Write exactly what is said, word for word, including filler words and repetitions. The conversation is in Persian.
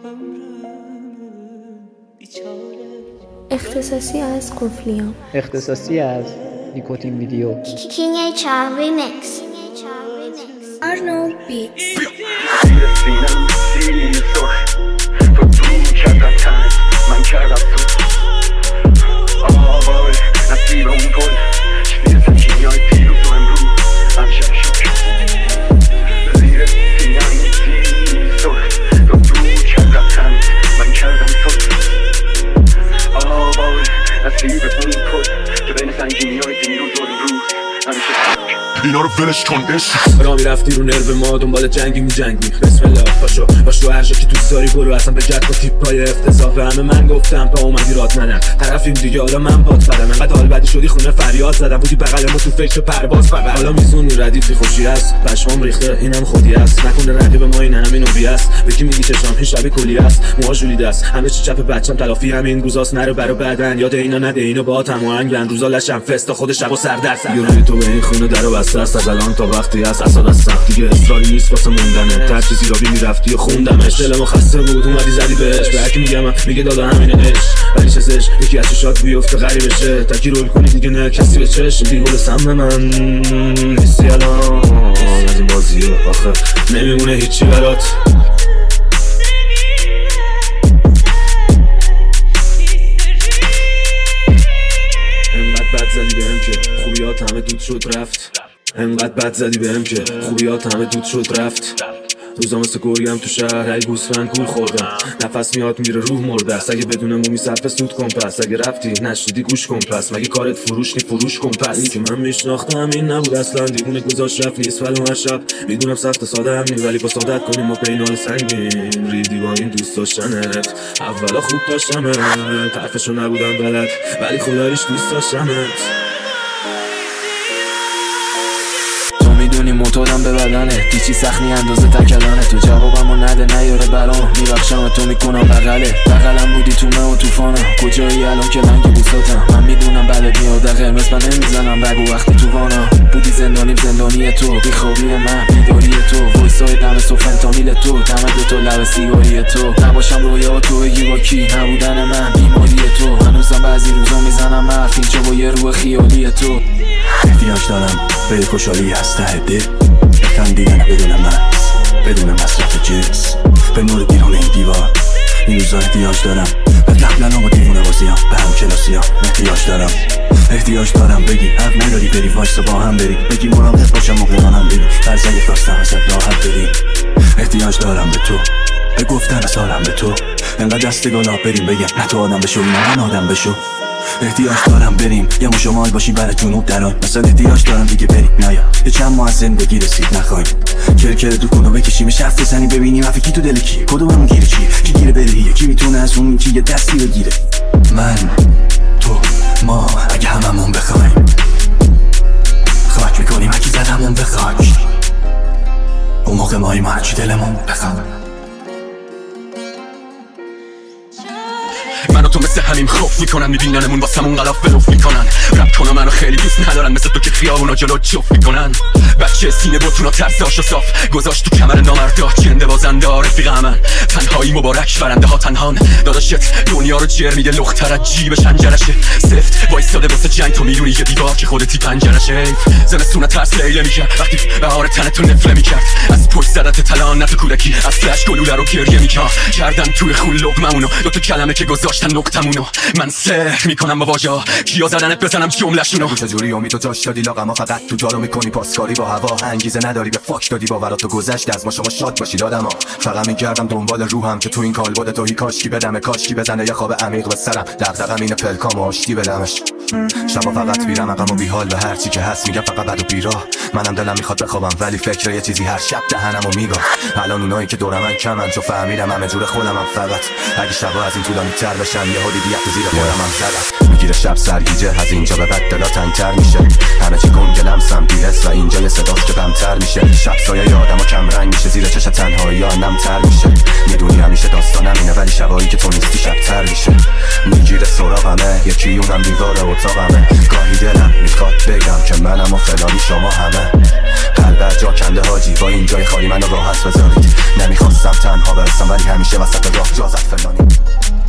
اختصاصی از قفلیام، اختصاصی از نیکوتین ویدیو. King H R Remix. آرنو بیتس. من کردم تو آوای نصیب اون گل چیزی سکینیای پیروز و امروز همیشه شکر زیر سینم نیستی سرخ تو دو کردم تنت من کردم تو آوای نصیب اون گل که بین سنگینیای پیروز و امروز همیشه شکر اینا رو ولش کن عشق را میرفتی رو نرو ما دنبال جنگی میجنگی بسم الله پاشو پاشو هر جا که دوست داری برو اصلا به جد با تیپای افتضاح به همه من گفتم تا اومدی رات منم طرفیم دیگه حالا من باد فدم انقدر حال بدی شدی خونه فریاد زدم بودی بغل ما تو فکر پرواز فقط حالا میزونی ردیفی خوشی است پشمام ریخته اینم خودی است نکنه رقیب ما این همین نوبی است بگی میگی چشام این شب کلی است موها ژولیده است همه چی چپ بچم تلافی همین روزاست نرو برا بعدن یاد اینا نده اینو با تماهنگ بند روزا لشم فستا خود شب و سر در سر یوروی تو به این خونه درو بسته است از الان تا وقتی است اساد از سخت دیگه اصراری نیست واسه موندنه هر چیزی را بی میرفتی و خوندمش دلمو خسته بود اومدی زدی بهش به هرکی میگم میگه دادا همینه عشق ولی چسش یکی از چشات بیفته غریبه شه تکی رول کنی دیگه نه کسی به چشم بیگل سم من نیستی الان از این بازیه آخه نمیمونه هیچی برات انقدر بد زدی بهم که خوبیات همه دود شد رفت انقدر بد زدی بهم که خوبیات همه دود شد رفت روزا مثل گرگم تو شهر ای گوسفند گول خوردم نفس میاد میره روح مرده است اگه بدون مومی صرف سود کن پس اگه رفتی نشدی گوش کن پس مگه کارت فروش نی فروش کن پس این که من میشناختم این نبود اصلا دیوونه گذاشت رفت نیست ولو هر شب میدونم سخت ساده هم نی ولی با سعادت کنیم ما پینال سنگین ریدی با این دوست داشتنت اولا خوب داشتمت حرفشو نبودم بلد ولی خداییش دوست داشتمت میدونی معتادم به بدنه دیچی سخنی اندازه تکلانه تو جوابمو نده نیاره برام میبخشم تو میکنم بغله بغلم بودی تو من و توفانم کجایی الان که لنگ بوساتم من میدونم بعدت میاد قرمز من نمیزنم بگو وقتی تو وانا بودی زندانیم زندانی تو بیخوابی من بیداری تو وایسای دم تو فنتانیل تو تمد تو لب سیگاری تو نباشم رویا تو بگی با کی نبودن من بیماری تو هنوزم بعضی روزا میزنم حرف اینجا با یه روح خیالی تو احتیاج دارم به خوشحالی از ته دل بهتن دیدن بدون من بدون مصرف جنس به نور بیرون این دیوار این روزا احتیاج دارم به قبلن و دیوونه بازیام به هم کلاسیام احتیاج دارم احتیاج دارم بگی حق نداری بری وایسا با هم بری بگی مراقب باشم موقع رانم بری فرض اگه خواستم ازت راحت بری احتیاج دارم به تو به گفتن از حالم به تو انقدر دست گلاب بریم بگم نه تو آدم بشو من آدم بشو احتیاج دارم بریم یه مو شمال باشیم برای جنوب دران مثلا احتیاج دارم دیگه بریم نیا یه چند ماه از زندگی رسید نخوایم کرکر دو کنو بکشیم شرف بزنیم ببینیم حرفی کی تو دل کی کدوممون گیره چیه کی گیره بره کی میتونه از اون کی یه دستی بگیره من تو ما اگه هممون بخوایم خاک میکنیم اگه زدمون به خاک اون موقع مایی ما هرچی دلمون بخواد منو تو مثل همین خوف میکنن میبیننمون واسمون غلاف بلوف میکنن رپ کنم منو خیلی دوست ندارن مثل تو که خیابونا جلو جفت میکنن بچه سینه بوتونا ترساشو صاف گذاشت تو کمر نامردا جنده بازنده رفیق من تنهایی مبارک برنده ها تنهان داداشت دنیا رو جر میده لختر از جیبش انجرشه سفت وایستاده واسه جنگ تو میدونی یه دیوار که خودتی پنجرشه زمستونه ترس لیله میکرد وقتی بهار تنتو نفله میکرد از پشت زدت تلان نه تو کودکی از فلش گلوله رو گریه میکرد کردن توی خون لقممونو دو تا کلمه که گذاشتن نقطمونو من سحر میکنم با واژه‌ها کیا زدنت بزنم جمله‌شونو چجوری امید تو جاش دادی لاغما فقط تو جارو میکنی پاسکاری با هوا انگیزه نداری به فاک دادی باورات تو گذشت از ما شما شاد باشید آدما فقط میگردم دنبال روحم که تو این کالبد تو هی کاشکی بدم کاشکی بزنه یه خواب عمیق به سرم دغدغه‌م اینه پلکام آشتی بدمش شبا فقط میرم عقب و بیحال به هر چی که هست میگم فقط بد و بیراه منم دلم میخواد بخوابم ولی فکر یه چیزی هر شب دهنمو میگم الان اونایی که دورم من کمن چون فهمیدم همه جور خودمم فقط اگه شبا از این طولانی تر بشن یه هودی دیگه تو زیر خودم هم زدم میگیره شب سرگیجه از اینجا به بعد دلا تنگ‌تر میشه همه چی گنگلم سم بی‌حس و اینجا یه صداست که بمتر میشه شب سایه یادم و کم رنگ میشه زیر چش تنهایی ها نمتر میشه میدونی همیشه داستانم اینه ولی شبایی که تو نیستی شبتر میشه. میگیره سراغمه یکی اونم دیوار اتاقمه. گاهی دلم میخواد بگم که منم و فلانی شما همه. قلب جا کنده حاجی با این جای خالی منو راحت بذارید. نمیخواستم تنها برسم ولی همیشه وسط راه جا زد فلانی.